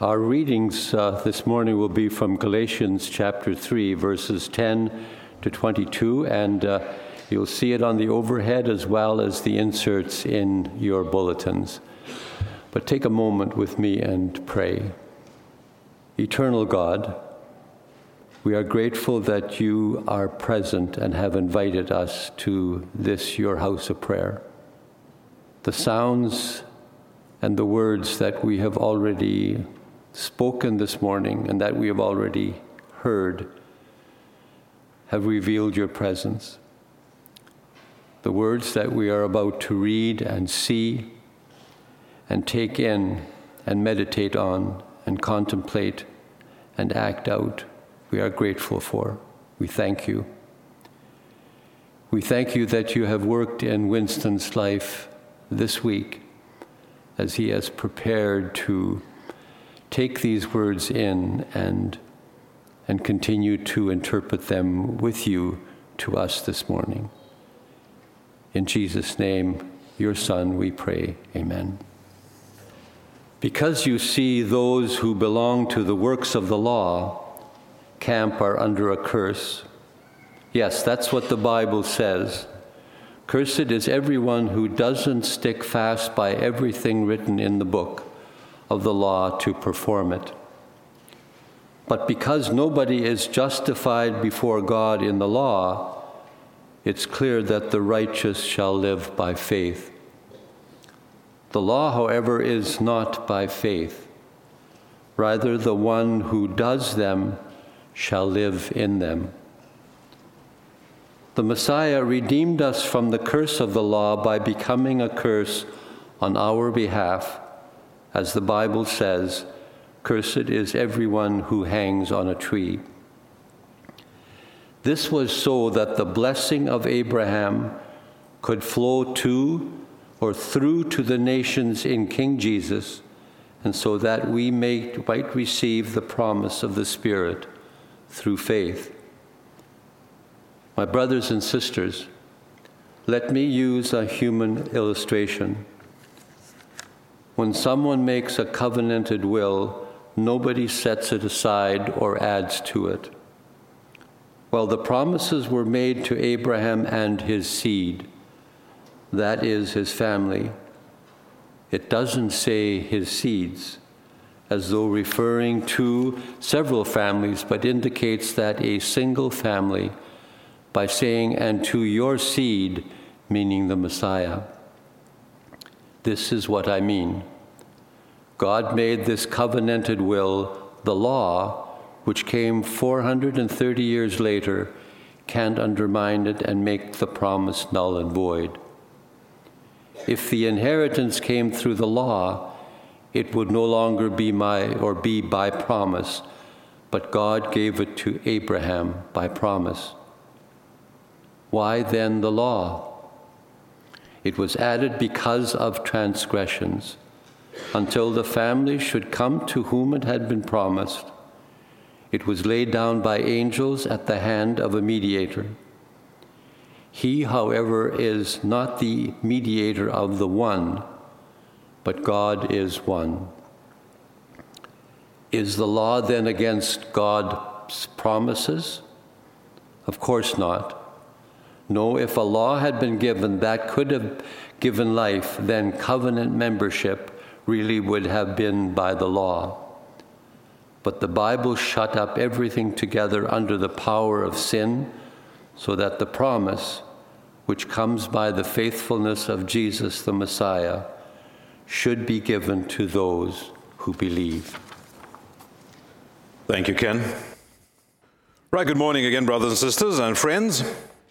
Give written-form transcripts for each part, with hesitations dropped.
Our readings this morning will be from Galatians chapter 3, verses 10 to 22, and you'll see it on the overhead as well as the inserts in your bulletins. But take a moment with me and pray. Eternal God, we are grateful that you are present and have invited us to this, your house of prayer. The sounds and the words that we have already spoken this morning and that we have already heard have revealed your presence. The words that we are about to read and see and take in and meditate on and contemplate and act out, we are grateful for. We thank you. We thank you that you have worked in Winston's life this week as he has prepared to take these words in and continue to interpret them with you to us this morning. In Jesus' name, your Son, we pray. Amen. Because you see those who belong to the works of the law camp are under a curse. Yes, that's what the Bible says. Cursed is everyone who doesn't stick fast by everything written in the book of the law to perform it. But because nobody is justified before God in the law, it's clear that the righteous shall live by faith. The law, however, is not by faith. Rather, the one who does them shall live in them. The Messiah redeemed us from the curse of the law by becoming a curse on our behalf. As the Bible says, cursed is everyone who hangs on a tree. This was so that the blessing of Abraham could flow to or through to the nations in King Jesus, and so that we might receive the promise of the Spirit through faith. My brothers and sisters, let me use a human illustration. When someone makes a covenanted will, nobody sets it aside or adds to it. Well, the promises were made to Abraham and his seed, that is, his family. It doesn't say his seeds, as though referring to several families, but indicates that a single family by saying, and to your seed, meaning the Messiah. This is what I mean. God made this covenanted will, the law, which came 430 years later, can't undermine it and make the promise null and void. If the inheritance came through the law, it would no longer be by promise, but God gave it to Abraham by promise. Why then the law? It was added because of transgressions, until the family should come to whom it had been promised. It was laid down by angels at the hand of a mediator. He, however, is not the mediator of the one, but God is one. Is the law then against God's promises? Of course not. No, if a law had been given that could have given life, then covenant membership really would have been by the law. But the Bible shut up everything together under the power of sin, so that the promise, which comes by the faithfulness of Jesus the Messiah, should be given to those who believe. Thank you, Ken. Right, good morning again, brothers and sisters and friends.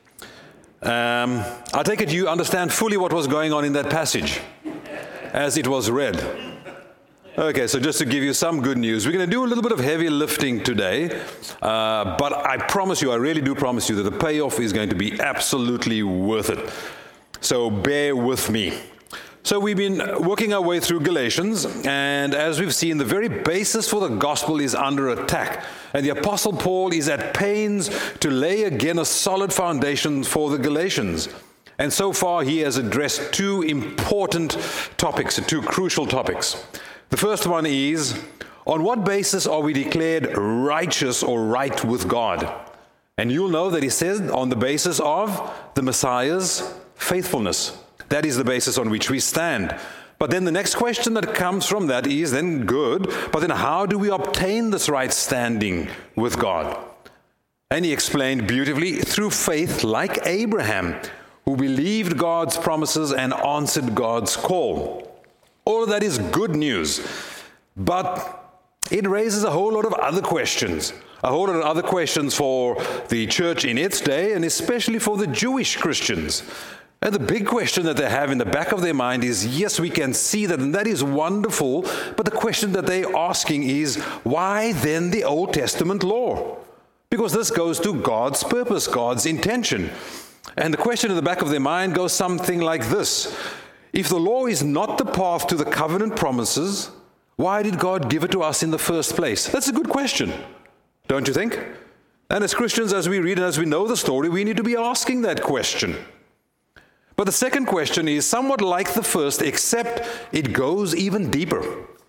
I take it you understand fully what was going on in that passage as it was read. Okay, so just to give you some good news, we're going to do a little bit of heavy lifting today, but I promise you, I really do promise you that the payoff is going to be absolutely worth it. So bear with me. So we've been working our way through Galatians, and as we've seen, the very basis for the gospel is under attack. And the Apostle Paul is at pains to lay again a solid foundation for the Galatians. And so far, he has addressed two important topics, two crucial topics. The first one is, On what basis are we declared righteous or right with God? And you'll know that he says on the basis of the Messiah's faithfulness. That is the basis on which we stand. But then the next question that comes from that is then good, but then how do we obtain this right standing with God? And he explained beautifully, through faith like Abraham, who believed God's promises and answered God's call. All of that is good news, but it raises a whole lot of other questions. A whole lot of other questions for the church in its day, and especially for the Jewish Christians. And the big question that they have in the back of their mind is, yes, we can see that, and that is wonderful, but the question that they're asking is, why then the Old Testament law? Because this goes to God's purpose, God's intention. And the question in the back of their mind goes something like this. If the law is not the path to the covenant promises, why did God give it to us in the first place? That's a good question, don't you think? And as Christians, as we read and as we know the story, we need to be asking that question. But the second question is somewhat like the first, except it goes even deeper.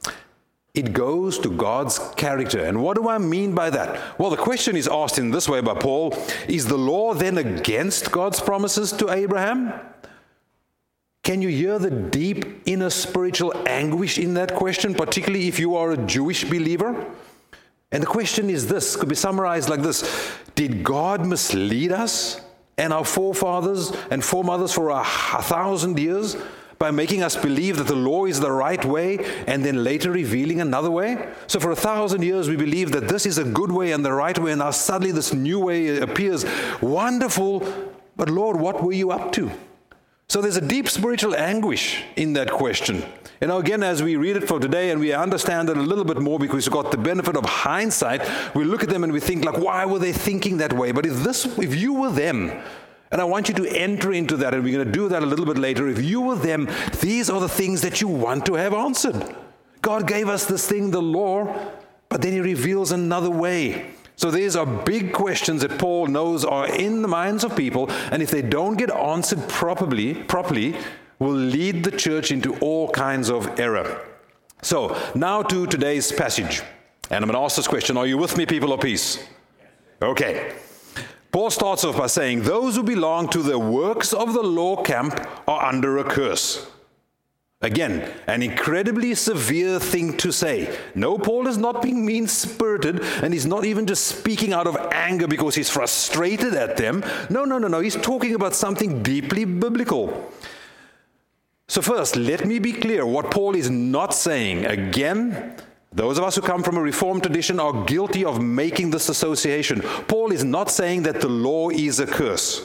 It goes to God's character. And what do I mean by that? Well, the question is asked in this way by Paul. Is the law then against God's promises to Abraham? Can you hear the deep inner spiritual anguish in that question, particularly if you are a Jewish believer? And the question is this, could be summarized like this. Did God mislead us and our forefathers and foremothers for 1,000 years by making us believe that the law is the right way and then later revealing another way? So for 1,000 years we believed that this is a good way and the right way, and now suddenly this new way appears. Wonderful, but Lord, what were you up to? So there's a deep spiritual anguish in that question. You know, again, as we read it for today and we understand it a little bit more because we've got the benefit of hindsight, we look at them and we think like, why were they thinking that way? But if you were them, and I want you to enter into that, and we're going to do that a little bit later. If you were them, these are the things that you want to have answered. God gave us this thing, the law, but then he reveals another way. So these are big questions that Paul knows are in the minds of people, and if they don't get answered properly, will lead the church into all kinds of error. So now to today's passage. And I'm going to ask this question. Are you with me, people of peace? Okay. Paul starts off by saying, those who belong to the works of the law camp are under a curse. Again, an incredibly severe thing to say. No, Paul is not being mean-spirited, and he's not even just speaking out of anger because he's frustrated at them. No. He's talking about something deeply biblical. So first, let me be clear what Paul is not saying. Again, those of us who come from a Reformed tradition are guilty of making this association. Paul is not saying that the law is a curse.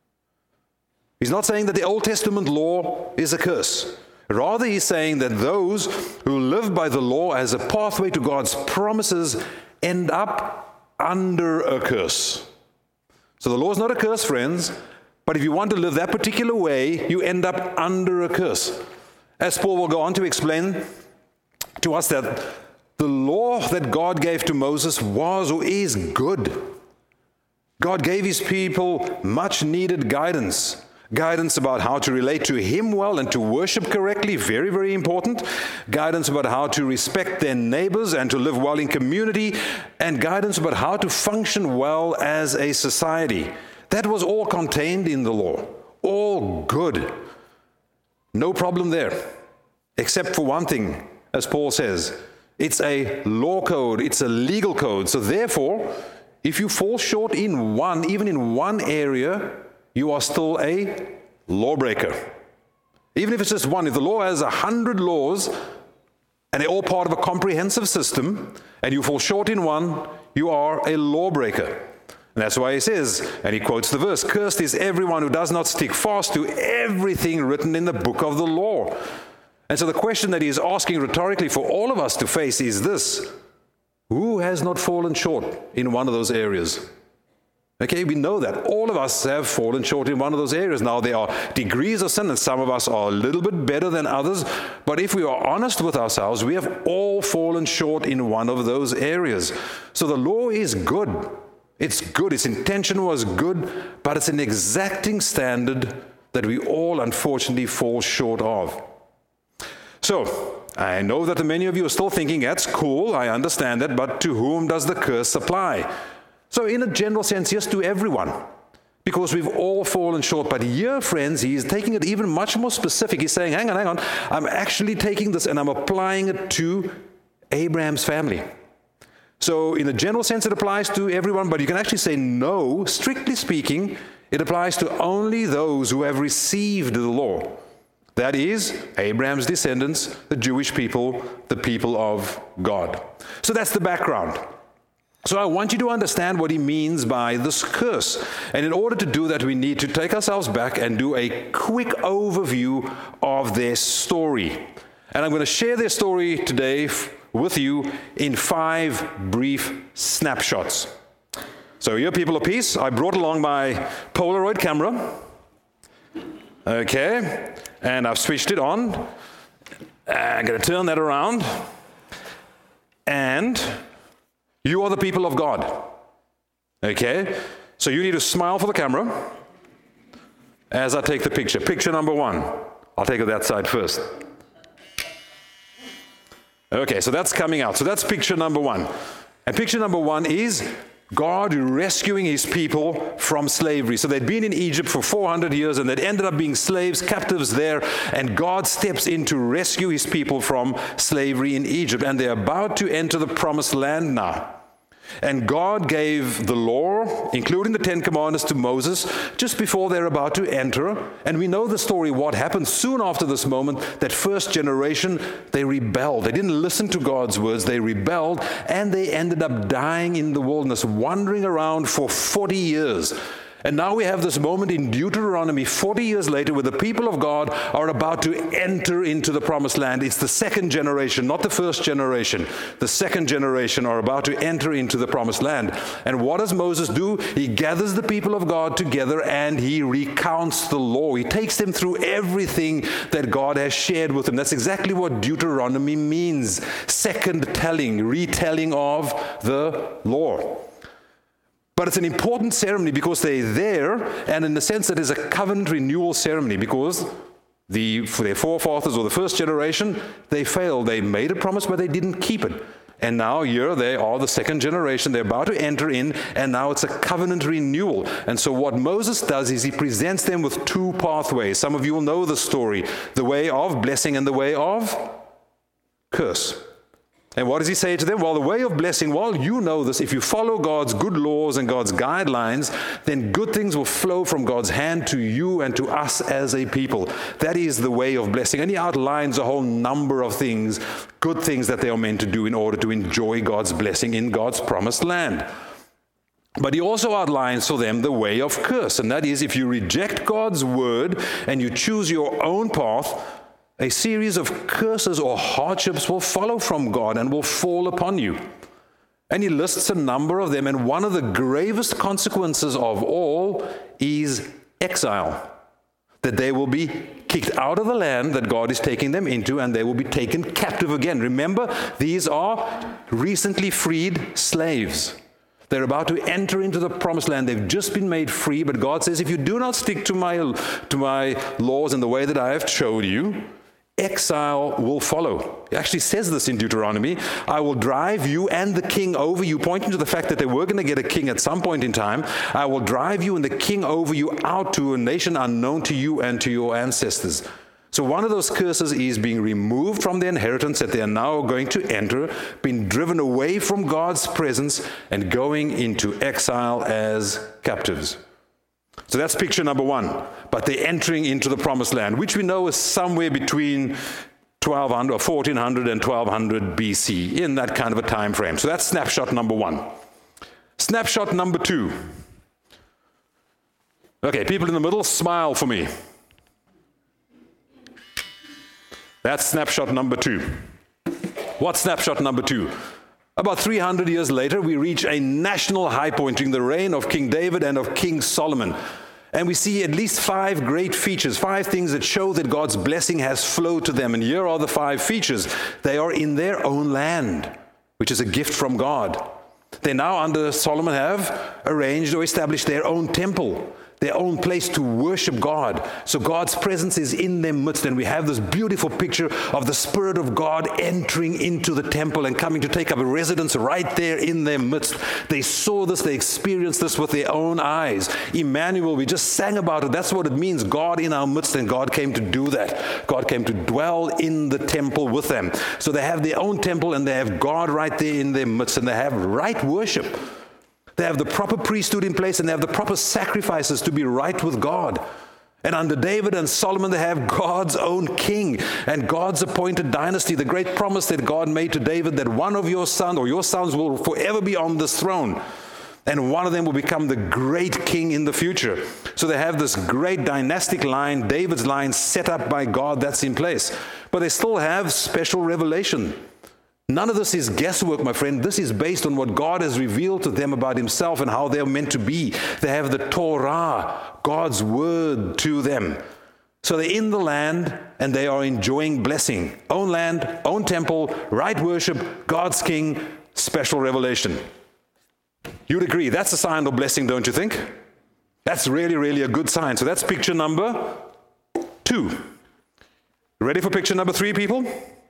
He's not saying that the Old Testament law is a curse. Rather, he's saying that those who live by the law as a pathway to God's promises end up under a curse. So the law is not a curse, friends, but if you want to live that particular way, you end up under a curse. As Paul will go on to explain to us that the law that God gave to Moses was or is good. God gave his people much needed guidance. Guidance about how to relate to him well and to worship correctly, very, very important. Guidance about how to respect their neighbors and to live well in community. And guidance about how to function well as a society. That was all contained in the law. All good. No problem there. Except for one thing, as Paul says. It's a law code. It's a legal code. So therefore, if you fall short in one, even in one area, you are still a lawbreaker. Even if it's just one, if the law has 100 laws and they're all part of a comprehensive system, and you fall short in one, you are a lawbreaker. And that's why he says, and he quotes the verse, cursed is everyone who does not stick fast to everything written in the book of the law. And so the question that he is asking rhetorically for all of us to face is this: who has not fallen short in one of those areas? Okay, we know that. All of us have fallen short in one of those areas. Now, there are degrees of sin, and some of us are a little bit better than others. But if we are honest with ourselves, we have all fallen short in one of those areas. So the law is good. It's good. Its intention was good, but it's an exacting standard that we all, unfortunately, fall short of. So, I know that many of you are still thinking, that's cool, I understand that, but to whom does the curse apply? So in a general sense, yes, to everyone, because we've all fallen short. But here, friends, he's taking it even much more specific. He's saying, hang on, I'm actually taking this and I'm applying it to Abraham's family. So in a general sense, it applies to everyone, but you can actually say no, strictly speaking, it applies to only those who have received the law. That is, Abraham's descendants, the Jewish people, the people of God. So that's the background. So I want you to understand what he means by this curse. And in order to do that, we need to take ourselves back and do a quick overview of their story. And I'm going to share their story today with you in 5 brief snapshots. So here, people of peace, I brought along my Polaroid camera. Okay, and I've switched it on. I'm going to turn that around. And you are the people of God. Okay, so you need to smile for the camera as I take the picture. Picture number 1. I'll take it that side first. Okay, so that's coming out. So that's picture number 1. And picture number 1 is God rescuing his people from slavery. So they'd been in Egypt for 400 years and they'd ended up being slaves, captives there, and God steps in to rescue his people from slavery in Egypt. And they're about to enter the promised land now. And God gave the law, including the 10 Commandments, to Moses just before they're about to enter. And we know the story, what happened soon after this moment. That first generation, they rebelled. They didn't listen to God's words. They rebelled, and they ended up dying in the wilderness, wandering around for 40 years. And now we have this moment in Deuteronomy 40 years later where the people of God are about to enter into the promised land. It's the second generation, not the first generation. The second generation are about to enter into the promised land. And what does Moses do? He gathers the people of God together and he recounts the law. He takes them through everything that God has shared with them. That's exactly what Deuteronomy means. Second telling, retelling of the law. But it's an important ceremony because they're there, and in the sense that it's a covenant renewal ceremony, because for their forefathers or the first generation, they failed. They made a promise, but they didn't keep it. And now here they are, the second generation. They're about to enter in, and now it's a covenant renewal. And so what Moses does is he presents them with 2 pathways. Some of you will know the story, the way of blessing and the way of curse. And what does he say to them? Well, the way of blessing, well, you know this. If you follow God's good laws and God's guidelines, then good things will flow from God's hand to you and to us as a people. That is the way of blessing. And he outlines a whole number of things, good things that they are meant to do in order to enjoy God's blessing in God's promised land. But he also outlines for them the way of curse. And that is, if you reject God's word and you choose your own path, a series of curses or hardships will follow from God and will fall upon you. And he lists a number of them, and one of the gravest consequences of all is exile. That they will be kicked out of the land that God is taking them into, and they will be taken captive again. Remember, these are recently freed slaves. They're about to enter into the promised land. They've just been made free, but God says, if you do not stick to my laws in the way that I have showed you, exile will follow. He actually says this in Deuteronomy. I will drive you and the king over you, pointing to the fact that they were going to get a king at some point in time. I will drive you and the king over you out to a nation unknown to you and to your ancestors. So one of those curses is being removed from the inheritance that they are now going to enter, being driven away from God's presence and going into exile as captives. So that's picture number 1. But they're entering into the promised land, which we know is somewhere between 1200 or 1400 and 1200 BC, in that kind of a time frame. So that's snapshot number 1. Snapshot number 2. Okay, people in the middle, smile for me. That's snapshot number 2. What's snapshot number 2? About 300 years later, we reach a national high point during the reign of King David and of King Solomon. And we see at least 5 great features, 5 things that show that God's blessing has flowed to them. And here are the 5 features. They are in their own land, which is a gift from God. They now, under Solomon, have arranged or established their own temple. their own place to worship God. So God's presence is in their midst, and we have this beautiful picture of the Spirit of God entering into the temple and coming to take up a residence right there in their midst. They saw this, they experienced this with their own eyes. Emmanuel, we just sang about it. That's what it means, God in our midst, and God came to do that. God came to dwell in the temple with them. So they have their own temple, and they have God right there in their midst, and they have right worship. They have the proper priesthood in place, and they have the proper sacrifices to be right with God. And under David and Solomon, they have God's own king and God's appointed dynasty, the great promise that God made to David that one of your sons or your sons will forever be on this throne, and one of them will become the great king in the future. So they have this great dynastic line, David's line, set up by God that's in place. But they still have special revelation. None of this is guesswork, my friend. This is based on what God has revealed to them about himself and how they're meant to be. They have the Torah, God's word to them. So they're in the land and they are enjoying blessing. Own land, own temple, right worship, God's king, special revelation. You'd agree, that's a sign of blessing, don't you think? That's really, really a good sign. So that's picture number 2. Ready for picture number 3, people?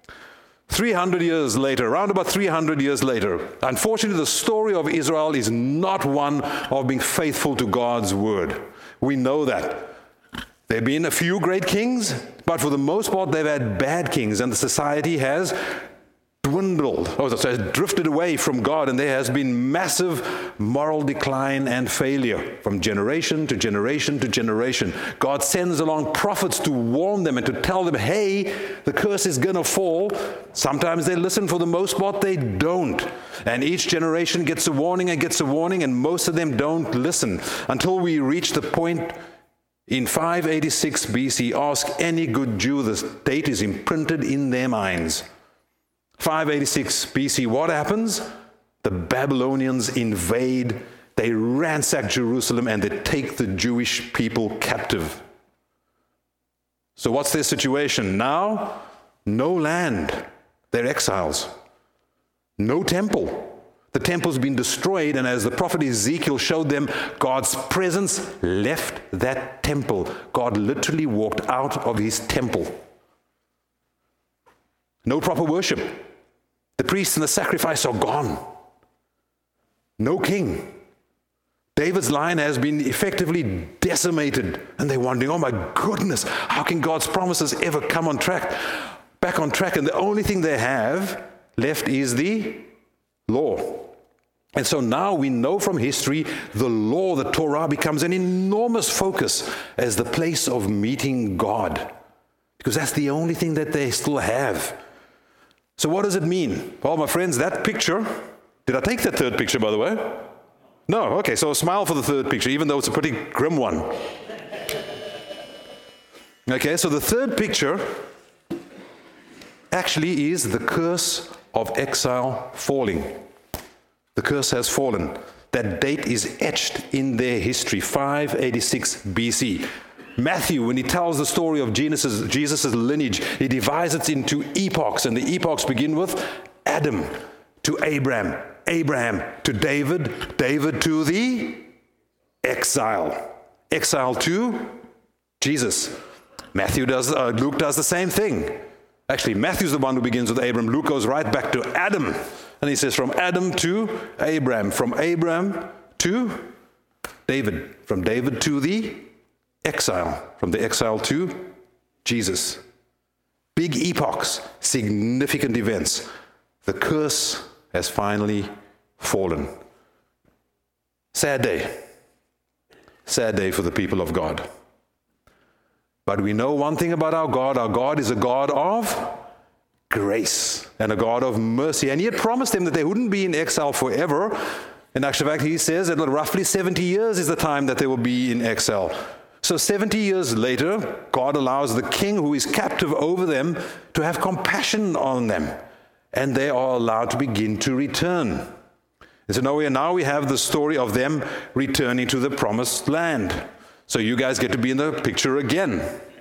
300 years later, around about 300 years later, unfortunately the story of Israel is not one of being faithful to God's word. We know that. There have been a few great kings, but for the most part they've had bad kings, and the society has dwindled, has drifted away from God, and there has been massive moral decline and failure from generation to generation to generation. God sends along prophets to warn them and to tell them, hey, the curse is going to fall. Sometimes they listen, for the most part they don't. And each generation gets a warning and gets a warning, and most of them don't listen until we reach the point in 586 BC. Ask any good Jew, this date is imprinted in their minds. 586 BC, what happens? The Babylonians invade, they ransack Jerusalem, and they take the Jewish people captive. So what's their situation? Now, no land. They're exiles. No temple. The temple's been destroyed, and as the prophet Ezekiel showed them, God's presence left that temple. God literally walked out of his temple. No proper worship. The priests and the sacrifice are gone. No king. David's line has been effectively decimated, and they're wondering, oh my goodness, how can God's promises ever come back on track? And the only thing they have left is the law. And so now we know from history, the law, the Torah, becomes an enormous focus as the place of meeting God, because that's the only thing that they still have. So what does it mean? Well, my friends, that picture, did I take that third picture, by the way? No, okay, so smile for the third picture, even though it's a pretty grim one. Okay, so the third picture actually is the curse of exile falling. The curse has fallen. That date is etched in their history, 586 BC. Matthew, when he tells the story of Jesus' lineage, he divides it into epochs, and the epochs begin with Adam to Abraham, Abraham to David, David to the exile, exile to Jesus. Luke does the same thing. Actually, Matthew's the one who begins with Abraham. Luke goes right back to Adam, and he says from Adam to Abraham, from Abraham to David, from David to the exile, from the exile to Jesus. Big epochs, significant events. The curse has finally fallen. Sad day. Sad day for the people of God. But we know one thing about our God. Our God is a God of grace and a God of mercy. And he had promised them that they wouldn't be in exile forever. In actual fact, he says that roughly 70 years is the time that they will be in exile. So 70 years later, God allows the king who is captive over them to have compassion on them, and they are allowed to begin to return. And so now we have the story of them returning to the promised land. So you guys get to be in the picture again.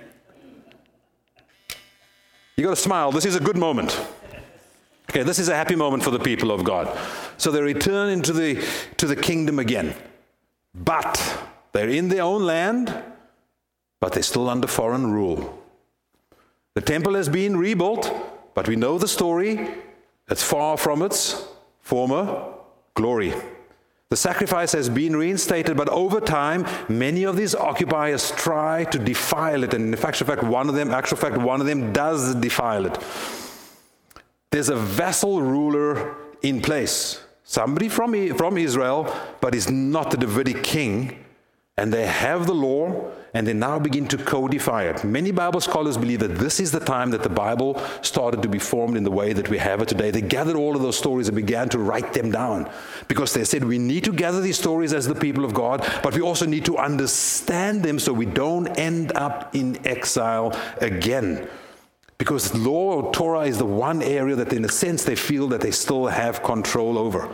You got to smile. This is a good moment. Okay, this is a happy moment for the people of God. So they return into the kingdom again. But They're in their own land, but they're still under foreign rule. The temple has been rebuilt, but we know the story. It's far from its former glory. The sacrifice has been reinstated, but over time, many of these occupiers try to defile it. And in actual fact, one of them does defile it. There's a vassal ruler in place. Somebody from Israel, but he's not the Davidic king. And they have the law, and they now begin to codify it. Many Bible scholars believe that this is the time that the Bible started to be formed in the way that we have it today. They gathered all of those stories and began to write them down, because they said we need to gather these stories as the people of God, but we also need to understand them so we don't end up in exile again. Because law or Torah is the one area that in a sense they feel that they still have control over.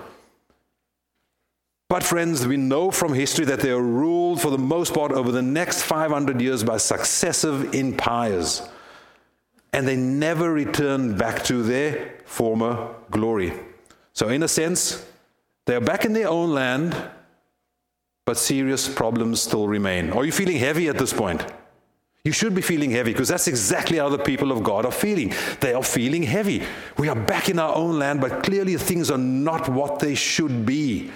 But friends, we know from history that they are ruled for the most part over the next 500 years by successive empires. And they never return back to their former glory. So in a sense, they are back in their own land, but serious problems still remain. Are you feeling heavy at this point? You should be feeling heavy, because that's exactly how the people of God are feeling. They are feeling heavy. We are back in our own land, but clearly things are not what they should be.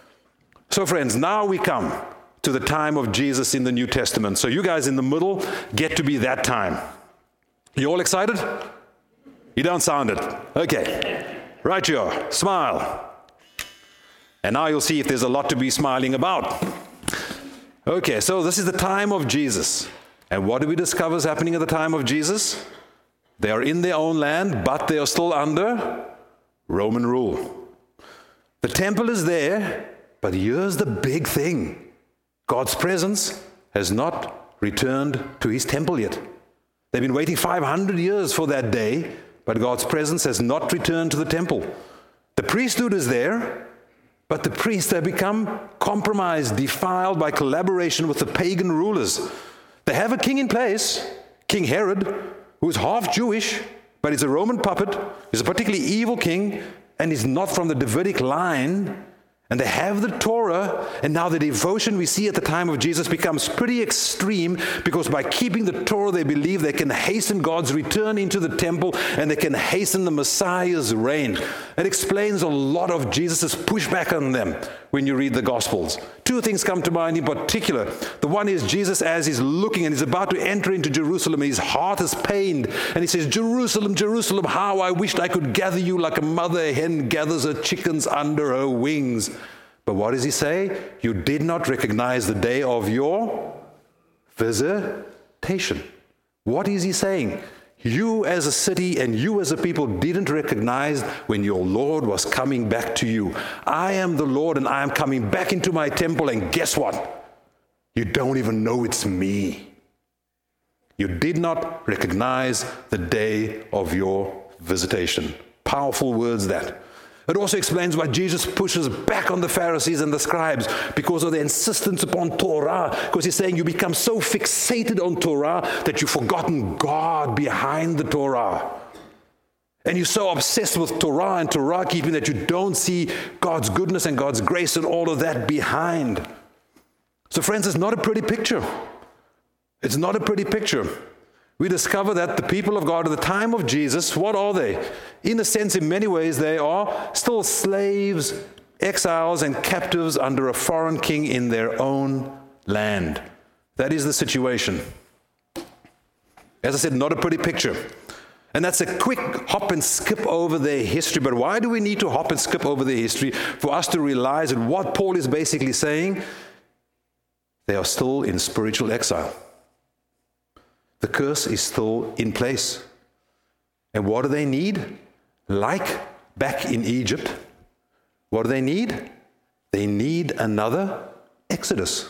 So friends, now we come to the time of Jesus in the New Testament. So you guys in the middle get to be that time. You all excited? You don't sound it. Okay. Right here. Smile. And now you'll see if there's a lot to be smiling about. Okay, so this is the time of Jesus. And what do we discover is happening at the time of Jesus? They are in their own land, but they are still under Roman rule. The temple is there. But here's the big thing. God's presence has not returned to his temple yet. They've been waiting 500 years for that day, but God's presence has not returned to the temple. The priesthood is there, but the priests have become compromised, defiled by collaboration with the pagan rulers. They have a king in place, King Herod, who is half Jewish, but he's a Roman puppet. He's a particularly evil king, and he's not from the Davidic line. And they have the Torah, and now the devotion we see at the time of Jesus becomes pretty extreme, because by keeping the Torah, they believe they can hasten God's return into the temple, and they can hasten the Messiah's reign. It explains a lot of Jesus' pushback on them when you read the Gospels. Two things come to mind in particular. The one is Jesus, as he's looking and he's about to enter into Jerusalem, and his heart is pained, and he says, "Jerusalem, Jerusalem, how I wished I could gather you like a mother hen gathers her chickens under her wings." But what does he say? You did not recognize the day of your visitation. What is he saying? You as a city and you as a people didn't recognize when your Lord was coming back to you. I am the Lord, and I am coming back into my temple, and guess what? You don't even know it's me. You did not recognize the day of your visitation. Powerful words that. It also explains why Jesus pushes back on the Pharisees and the scribes, because of their insistence upon Torah. Because he's saying you become so fixated on Torah that you've forgotten God behind the Torah. And you're so obsessed with Torah and Torah keeping that you don't see God's goodness and God's grace and all of that behind. So friends, it's not a pretty picture. It's not a pretty picture. We discover that the people of God at the time of Jesus, what are they? In a sense, in many ways, they are still slaves, exiles, and captives under a foreign king in their own land. That is the situation. As I said, not a pretty picture. And that's a quick hop and skip over their history. But why do we need to hop and skip over their history? For us to realize that what Paul is basically saying, they are still in spiritual exile. The curse is still in place. And what do they need? Like back in Egypt, what do they need? They need another exodus.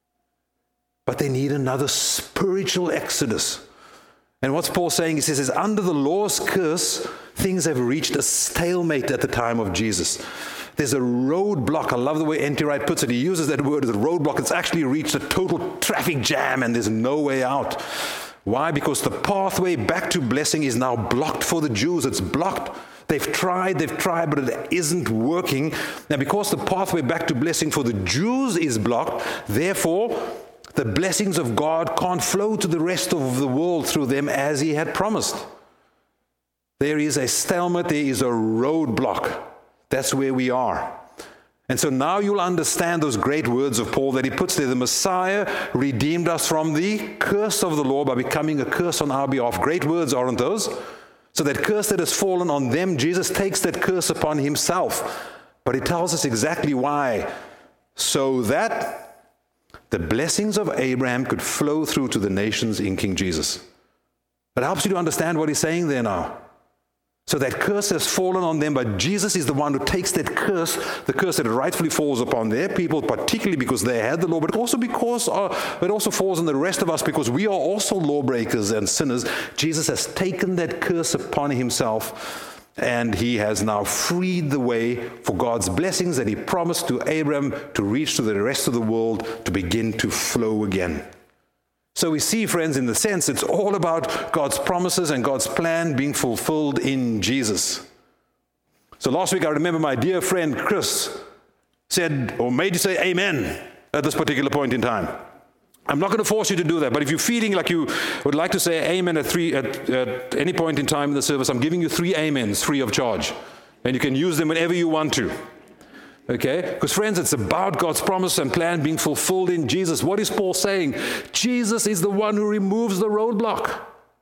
But they need another spiritual exodus. And what's Paul saying? He says, under the law's curse, things have reached a stalemate at the time of Jesus. There's a roadblock. I love the way N.T. Wright puts it. He uses that word as a roadblock. It's actually reached a total traffic jam, and there's no way out. Why? Because the pathway back to blessing is now blocked for the Jews. It's blocked. They've tried, but it isn't working. Now, because the pathway back to blessing for the Jews is blocked, therefore, the blessings of God can't flow to the rest of the world through them as he had promised. There is a stalemate, there is a roadblock. That's where we are. And so now you'll understand those great words of Paul that he puts there. The Messiah redeemed us from the curse of the law by becoming a curse on our behalf. Great words, aren't those? So that curse that has fallen on them, Jesus takes that curse upon himself. But he tells us exactly why. So that the blessings of Abraham could flow through to the nations in King Jesus. It helps you to understand what he's saying there now. So that curse has fallen on them, but Jesus is the one who takes that curse, the curse that rightfully falls upon their people, particularly because they had the law, but also because it also falls on the rest of us because we are also lawbreakers and sinners. Jesus has taken that curse upon himself, and he has now freed the way for God's blessings that he promised to Abraham to reach to the rest of the world to begin to flow again. So we see, friends, in the sense, it's all about God's promises and God's plan being fulfilled in Jesus. So last week, I remember my dear friend Chris said, or made you say amen at this particular point in time. I'm not going to force you to do that, but if you're feeling like you would like to say amen at any point in time in the service, I'm giving you 3 amens free of charge. And you can use them whenever you want to. Okay? Because friends, it's about God's promise and plan being fulfilled in Jesus. What is Paul saying? Jesus is the one who removes the roadblock.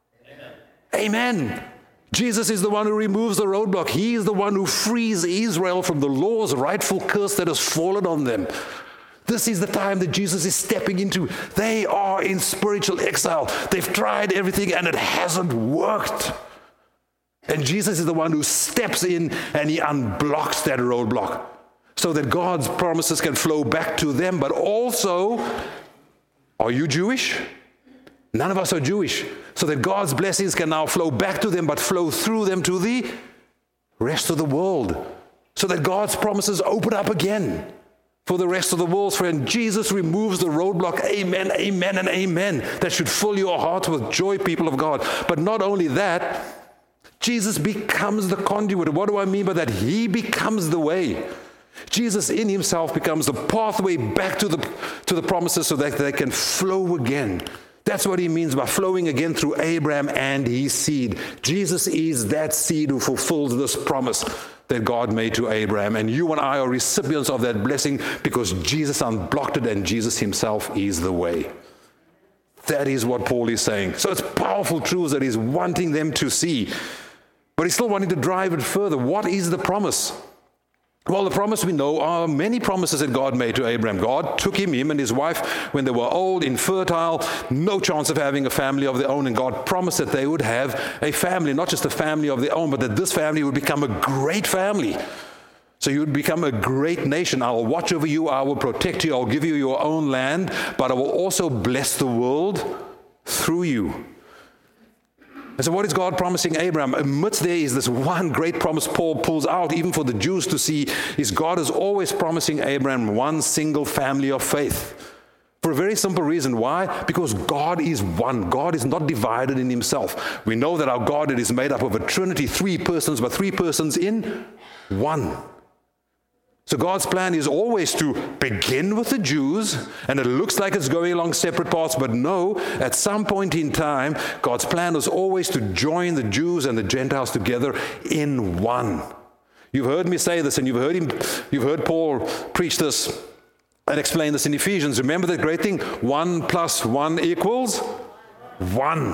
Amen. Jesus is the one who removes the roadblock. He is the one who frees Israel from the law's rightful curse that has fallen on them. This is the time that Jesus is stepping into. They are in spiritual exile. They've tried everything and it hasn't worked. And Jesus is the one who steps in and he unblocks that roadblock so that God's promises can flow back to them. But also, are you Jewish? None of us are Jewish. So that God's blessings can now flow back to them, but flow through them to the rest of the world. So that God's promises open up again for the rest of the world, friend. Jesus removes the roadblock. Amen, amen, and amen. That should fill your heart with joy, people of God. But not only that, Jesus becomes the conduit. What do I mean by that? He becomes the way. Jesus in himself becomes the pathway back to the promises so that they can flow again. That's what he means by flowing again through Abraham and his seed. Jesus is that seed who fulfills this promise that God made to Abraham. And you and I are recipients of that blessing because Jesus unblocked it and Jesus himself is the way. That is what Paul is saying. So it's powerful truths that he's wanting them to see. But he's still wanting to drive it further. What is the promise? Well, the promise we know are many promises that God made to Abraham. God took him and his wife, when they were old, infertile, no chance of having a family of their own. And God promised that they would have a family, not just a family of their own, but that this family would become a great family. So you would become a great nation. I will watch over you. I will protect you. I'll give you your own land, but I will also bless the world through you. And so what is God promising Abraham? Amidst there is this one great promise Paul pulls out, even for the Jews to see, is God is always promising Abraham one single family of faith. For a very simple reason. Why? Because God is one. God is not divided in himself. We know that our God is made up of a Trinity, 3 persons, but 3 persons in one. So God's plan is always to begin with the Jews, and it looks like it's going along separate paths, but no, at some point in time, God's plan was always to join the Jews and the Gentiles together in one. You've heard me say this, and you've heard Paul preach this and explain this in Ephesians. Remember that great thing? 1 + 1 = 1.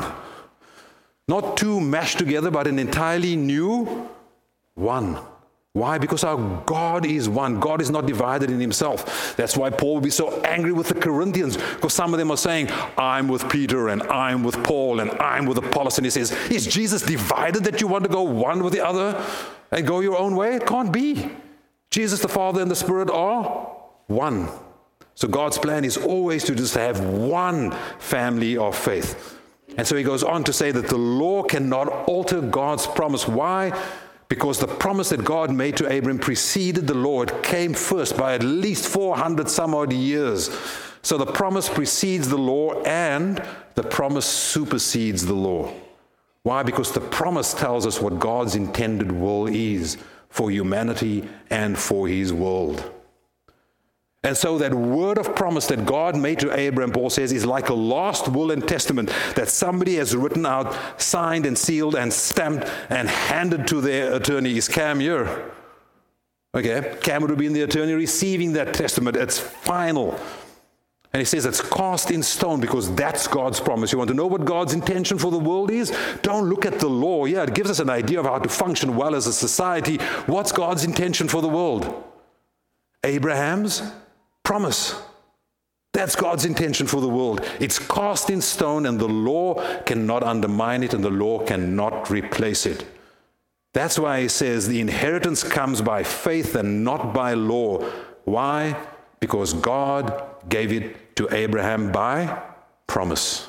Not 2 mashed together, but an entirely new one. Why? Because our God is one. God is not divided in himself. That's why Paul will be so angry with the Corinthians, because some of them are saying, I'm with Peter, and I'm with Paul, and I'm with Apollos. And he says, is Jesus divided that you want to go one with the other and go your own way? It can't be. Jesus, the Father, and the Spirit are one. So God's plan is always to just have one family of faith. And so he goes on to say that the law cannot alter God's promise. Why? Because the promise that God made to Abraham preceded the law. It came first by at least 400 some odd years. So the promise precedes the law and the promise supersedes the law. Why? Because the promise tells us what God's intended will is for humanity and for his world. And so that word of promise that God made to Abraham, Paul says, is like a last will and testament that somebody has written out, signed and sealed and stamped and handed to their attorney. Is Cam here? Okay, Cam would have been the attorney receiving that testament. It's final. And he says it's cast in stone because that's God's promise. You want to know what God's intention for the world is? Don't look at the law. Yeah, it gives us an idea of how to function well as a society. What's God's intention for the world? Abraham's promise. That's God's intention for the world. It's cast in stone, and the law cannot undermine it, and the law cannot replace it. That's why he says the inheritance comes by faith and not by law. Why? Because God gave it to Abraham by promise.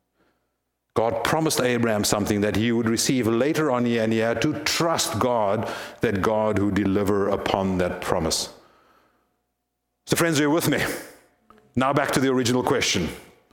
God promised Abraham something that he would receive later on, and he had to trust God, that God would deliver upon that promise. So friends, are you with me? Now back to the original question.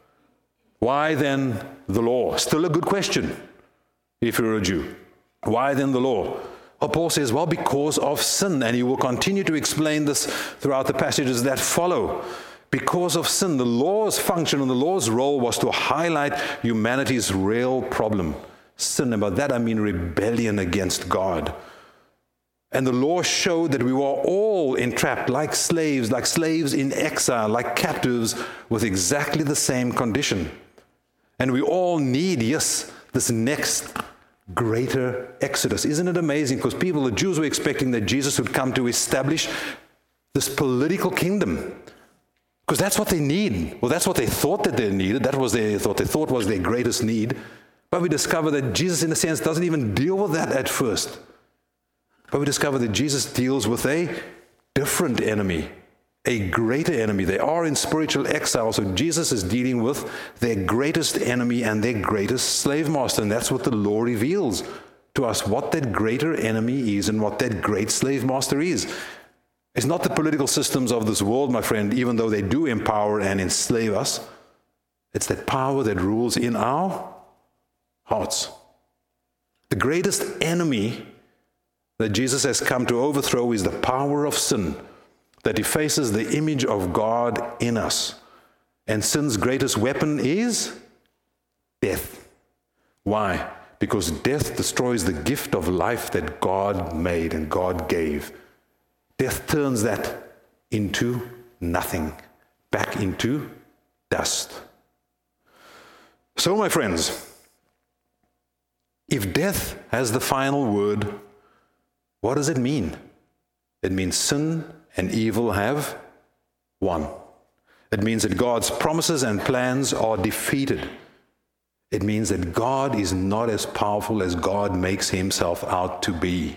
Why then the law? Still a good question if you're a Jew. Why then the law? Well, Paul says, well, because of sin. And he will continue to explain this throughout the passages that follow. Because of sin, the law's function and the law's role was to highlight humanity's real problem. Sin, and by that I mean rebellion against God. And the law showed that we were all entrapped like slaves in exile, like captives with exactly the same condition. And we all need, yes, this next greater exodus. Isn't it amazing? Because the Jews were expecting that Jesus would come to establish this political kingdom. Because that's what they need. Well, that's what they thought that they needed. That was they thought was their greatest need. But we discover that Jesus, in a sense, doesn't even deal with that at first. But we discover that Jesus deals with a different enemy, a greater enemy. They are in spiritual exile, so Jesus is dealing with their greatest enemy and their greatest slave master. And that's what the law reveals to us, what that greater enemy is and what that great slave master is. It's not the political systems of this world, my friend, even though they do empower and enslave us. It's that power that rules in our hearts. The greatest enemy that Jesus has come to overthrow is the power of sin that defaces the image of God in us. And sin's greatest weapon is death. Why? Because death destroys the gift of life that God made and God gave. Death turns that into nothing, back into dust. So, my friends, if death has the final word, what does it mean? It means sin and evil have won. It means that God's promises and plans are defeated. It means that God is not as powerful as God makes himself out to be.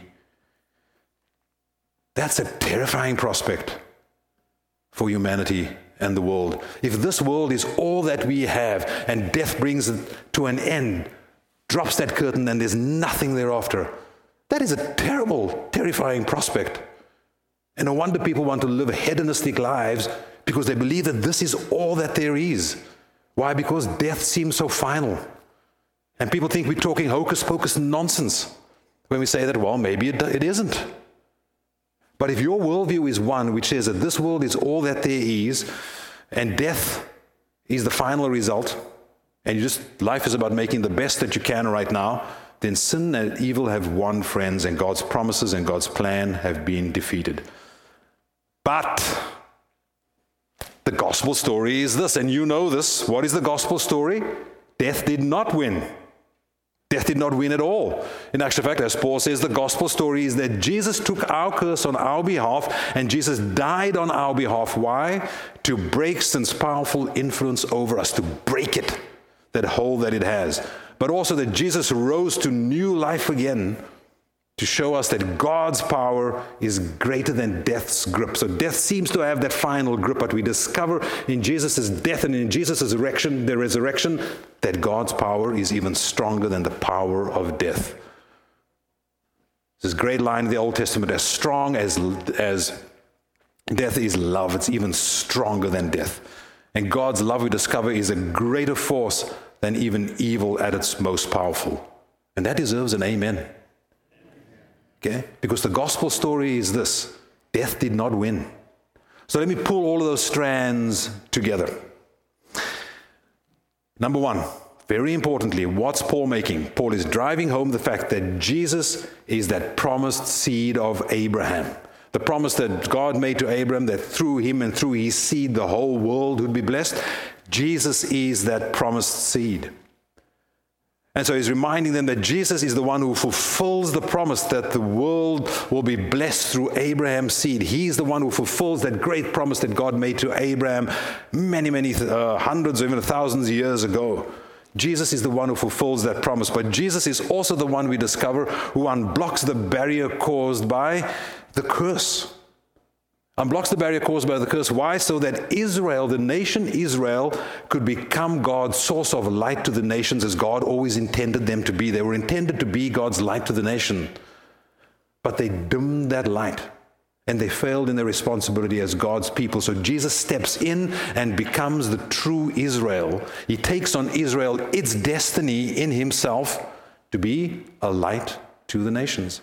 That's a terrifying prospect for humanity and the world. If this world is all that we have and death brings it to an end, drops that curtain and there's nothing thereafter, that is a terrible, terrifying prospect. And no wonder people want to live hedonistic lives because they believe that this is all that there is. Why? Because death seems so final. And people think we're talking hocus pocus nonsense when we say that, well, maybe it isn't. But if your worldview is one which says that this world is all that there is, and death is the final result, and life is about making the best that you can right now, then sin and evil have won, friends, and God's promises and God's plan have been defeated. But the gospel story is this, and you know this. What is the gospel story? Death did not win. Death did not win at all. In actual fact, as Paul says, the gospel story is that Jesus took our curse on our behalf, and Jesus died on our behalf. Why? To break sin's powerful influence over us, to break it, that hold that it has. But also that Jesus rose to new life again to show us that God's power is greater than death's grip. So death seems to have that final grip, but we discover in Jesus' death and in Jesus' resurrection, that God's power is even stronger than the power of death. This great line in the Old Testament, as strong as death is love, it's even stronger than death. And God's love, we discover, is a greater force than even evil at its most powerful. And that deserves an amen. Okay? Because the gospel story is this: death did not win. So let me pull all of those strands together. Number one, very importantly, what's Paul making? Paul is driving home the fact that Jesus is that promised seed of Abraham. The promise that God made to Abraham, that through him and through his seed the whole world would be blessed. Jesus is that promised seed. And so he's reminding them that Jesus is the one who fulfills the promise that the world will be blessed through Abraham's seed. He's the one who fulfills that great promise that God made to Abraham many hundreds or even thousands of years ago. Jesus is the one who fulfills that promise. But Jesus is also the one we discover who unblocks the barrier caused by the curse. Unblocks the barrier caused by the curse. Why? So that Israel, the nation Israel, could become God's source of light to the nations as God always intended them to be. They were intended to be God's light to the nation. But they dimmed that light, and they failed in their responsibility as God's people. So Jesus steps in and becomes the true Israel. He takes on Israel, its destiny in himself, to be a light to the nations.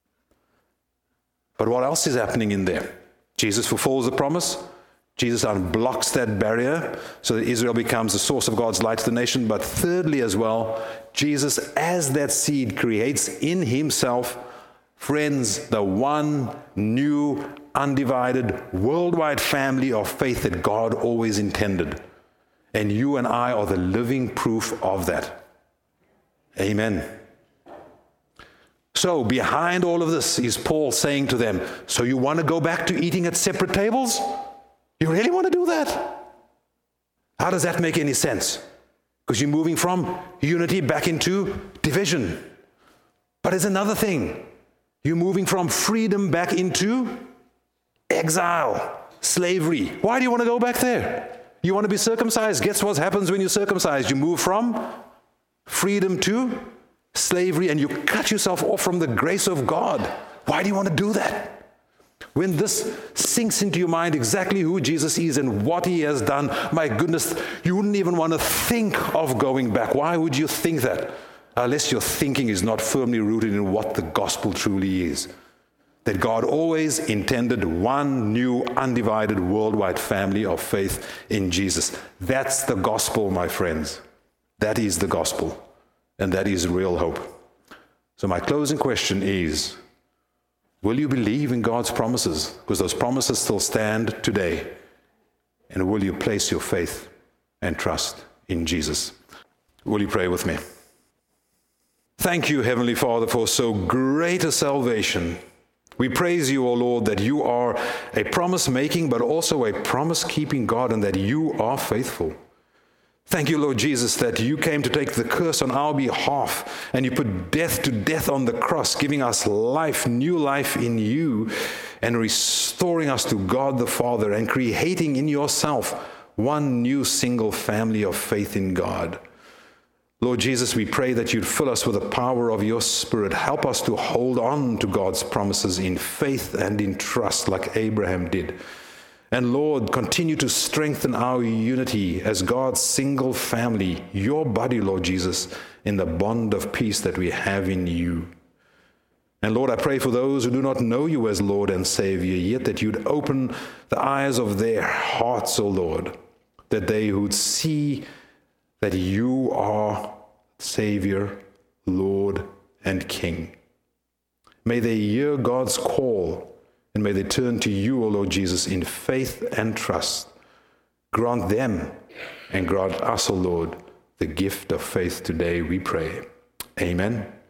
But what else is happening in there? Jesus fulfills the promise. Jesus unblocks that barrier so that Israel becomes the source of God's light to the nation. But thirdly as well, Jesus, as that seed, creates in himself, friends, the one new, undivided, worldwide family of faith that God always intended. And you and I are the living proof of that. Amen. So behind all of this is Paul saying to them, so you want to go back to eating at separate tables? You really want to do that? How does that make any sense? Because you're moving from unity back into division. But it's another thing. You're moving from freedom back into exile, slavery. Why do you want to go back there? You want to be circumcised. Guess what happens when you're circumcised? You move from freedom to slavery, and you cut yourself off from the grace of God. Why do you want to do that? When this sinks into your mind exactly who Jesus is and what he has done, my goodness, you wouldn't even want to think of going back. Why would you think that? Unless your thinking is not firmly rooted in what the gospel truly is. That God always intended one new, undivided, worldwide family of faith in Jesus. That's the gospel, my friends. That is the gospel. And that is real hope. So my closing question is, will you believe in God's promises? Because those promises still stand today. And will you place your faith and trust in Jesus? Will you pray with me? Thank you, Heavenly Father, for so great a salvation. We praise you, O Lord, that you are a promise-making, but also a promise-keeping God, and that you are faithful. Thank you, Lord Jesus, that you came to take the curse on our behalf, and you put death to death on the cross, giving us life, new life in you, and restoring us to God the Father, and creating in yourself one new single family of faith in God. Lord Jesus, we pray that you'd fill us with the power of your Spirit. Help us to hold on to God's promises in faith and in trust like Abraham did. And Lord, continue to strengthen our unity as God's single family, your body, Lord Jesus, in the bond of peace that we have in you. And Lord, I pray for those who do not know you as Lord and Savior, yet that you'd open the eyes of their hearts, O Lord, that they would see that you are Savior, Lord, and King. May they hear God's call, and may they turn to you, O Lord Jesus, in faith and trust. Grant them and grant us, O Lord, the gift of faith today, we pray. Amen.